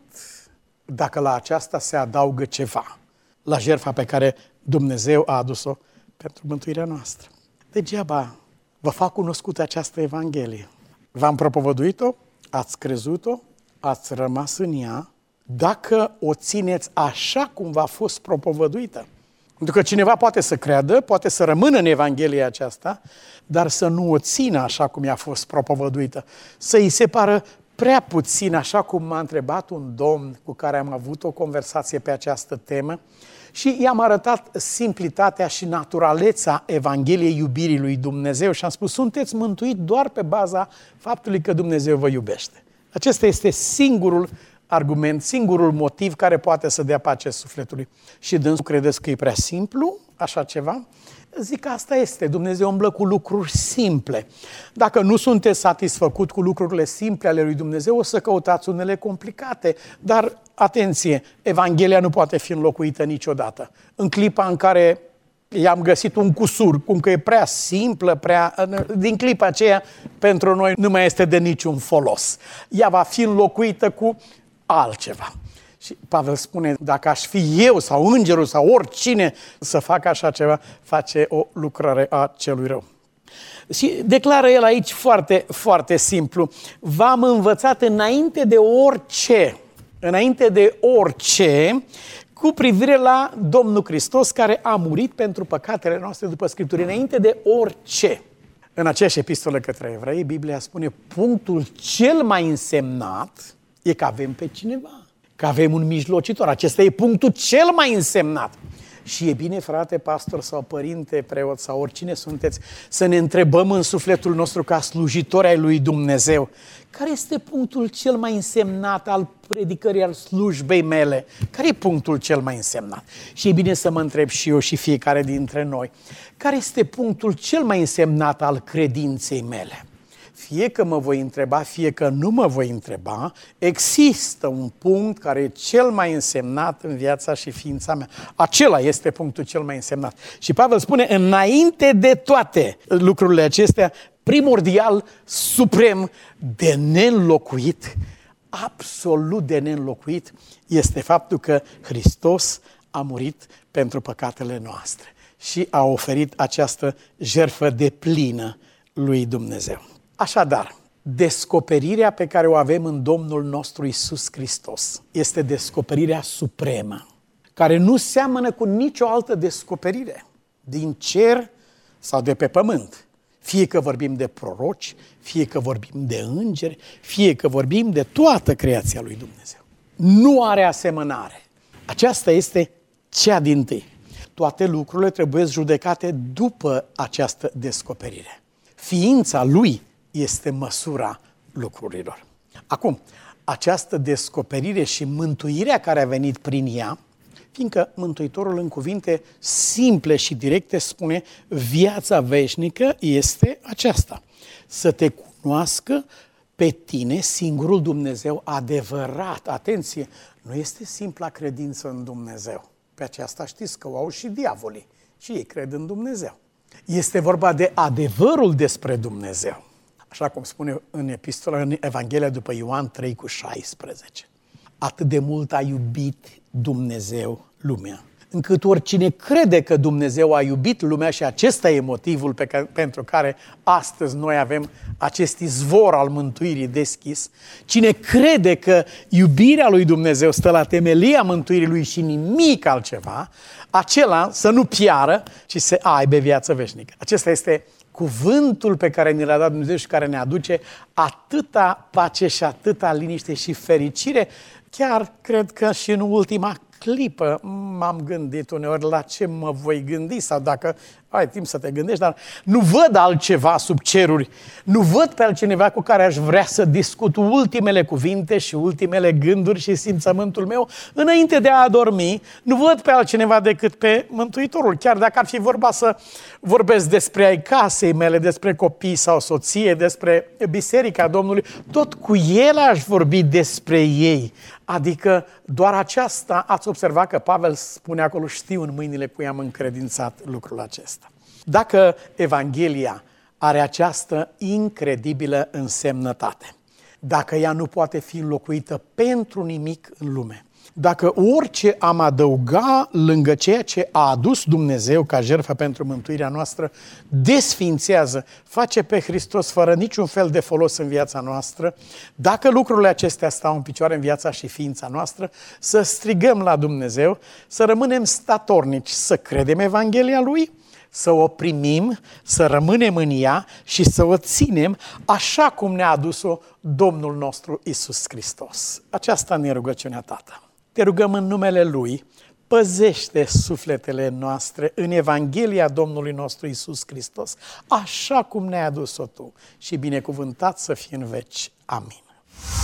Speaker 2: dacă la aceasta se adaugă ceva, la jertfa pe care Dumnezeu a adus-o pentru mântuirea noastră. Degeaba vă fac cunoscută această Evanghelie. V-am propovăduit-o, ați crezut-o, ați rămas în ea, dacă o țineți așa cum v-a fost propovăduită. Pentru că cineva poate să creadă, poate să rămână în Evanghelia aceasta, dar să nu o țină așa cum i-a fost propovăduită. Să îi se pară prea puțin, așa cum m-a întrebat un domn cu care am avut o conversație pe această temă și i-am arătat simplitatea și naturaleța Evangheliei iubirii lui Dumnezeu și am spus, sunteți mântuit doar pe baza faptului că Dumnezeu vă iubește. Acesta este singurul argument, singurul motiv care poate să dea pace sufletului. Și dânsul credeți că e prea simplu, așa ceva? Zic că asta este, Dumnezeu umblă cu lucruri simple. Dacă nu sunteți satisfăcut cu lucrurile simple ale lui Dumnezeu, o să căutați unele complicate. Dar, atenție, Evanghelia nu poate fi înlocuită niciodată. În clipa în care i-am găsit un cusur, cum că e prea simplă, prea... din clipa aceea, pentru noi nu mai este de niciun folos. Ea va fi înlocuită cu altceva. Și Pavel spune, dacă aș fi eu sau îngerul sau oricine să facă așa ceva, face o lucrare a celui rău. Și declară el aici foarte, foarte simplu, v-am învățat înainte de orice, înainte de orice, cu privire la Domnul Hristos care a murit pentru păcatele noastre după Scripturi, înainte de orice. În aceeași epistolă către evrei, Biblia spune, punctul cel mai însemnat e că avem pe cineva. Că avem un mijlocitor. Acesta e punctul cel mai însemnat. Și e bine, frate, pastor sau părinte, preot sau oricine sunteți, să ne întrebăm în sufletul nostru ca slujitori ai lui Dumnezeu, care este punctul cel mai însemnat al predicării, al slujbei mele? Care e punctul cel mai însemnat? Și e bine să mă întreb și eu și fiecare dintre noi, care este punctul cel mai însemnat al credinței mele? Fie că mă voi întreba, fie că nu mă voi întreba, există un punct care e cel mai însemnat în viața și ființa mea. Acela este punctul cel mai însemnat. Și Pavel spune, înainte de toate lucrurile acestea, primordial, suprem, de neînlocuit, absolut de neînlocuit, este faptul că Hristos a murit pentru păcatele noastre și a oferit această jertfă deplină lui Dumnezeu. Așadar, descoperirea pe care o avem în Domnul nostru Iisus Hristos este descoperirea supremă, care nu seamănă cu nicio altă descoperire. din cer sau de pe pământ. Fie că vorbim de proroci, fie că vorbim de îngeri, fie că vorbim de toată creația lui Dumnezeu. Nu are asemănare. Aceasta este cea dintâi. Toate lucrurile trebuie judecate după această descoperire. Ființa lui este măsura lucrurilor. Acum, această descoperire și mântuirea care a venit prin ea, fiindcă Mântuitorul în cuvinte simple și directe spune, viața veșnică este aceasta, să te cunoască pe tine, singurul Dumnezeu adevărat. Atenție, nu este simpla credință în Dumnezeu. Pe aceasta știți că o au și diavolii și ei cred în Dumnezeu. Este vorba de adevărul despre Dumnezeu. Așa cum spune în epistola, în Evanghelia după Ioan trei cu șaisprezece. Atât de mult a iubit Dumnezeu lumea, încât oricine crede că Dumnezeu a iubit lumea, și acesta e motivul pe care, pentru care astăzi noi avem acest izvor al mântuirii deschis, cine crede că iubirea lui Dumnezeu stă la temelia mântuirii lui și nimic altceva, acela să nu piară, ci să aibă viață veșnică. Acesta este cuvântul pe care ne l-a dat Dumnezeu și care ne aduce atâta pace și atâta liniște și fericire. Chiar cred că și în ultima clipă m-am gândit uneori la ce mă voi gândi sau dacă ai timp să te gândești, dar nu văd altceva sub ceruri, nu văd pe altcineva cu care aș vrea să discut ultimele cuvinte și ultimele gânduri și simțământul meu înainte de a adormi, nu văd pe altcineva decât pe Mântuitorul. Chiar dacă ar fi vorba să vorbesc despre ai casei mele, despre copii sau soție, despre biserica Domnului, tot cu el aș vorbi despre ei. Adică doar aceasta, ați observat că Pavel spune acolo, știu în mâinile cui am încredințat lucrul acesta. Dacă Evanghelia are această incredibilă însemnătate, dacă ea nu poate fi înlocuită pentru nimic în lume, dacă orice am adăuga lângă ceea ce a adus Dumnezeu ca jertfă pentru mântuirea noastră, desfințează, face pe Hristos fără niciun fel de folos în viața noastră, dacă lucrurile acestea stau în picioare în viața și ființa noastră, să strigăm la Dumnezeu, să rămânem statornici, să credem Evanghelia Lui, să o primim, să rămânem în ea și să o ținem așa cum ne-a adus-o Domnul nostru Iisus Hristos. Aceasta ne rugăciunea, Tată. Te rugăm în numele Lui, păzește sufletele noastre în Evanghelia Domnului nostru Iisus Hristos, așa cum ne-ai adus-o Tu și binecuvântat să fii în veci. Amin.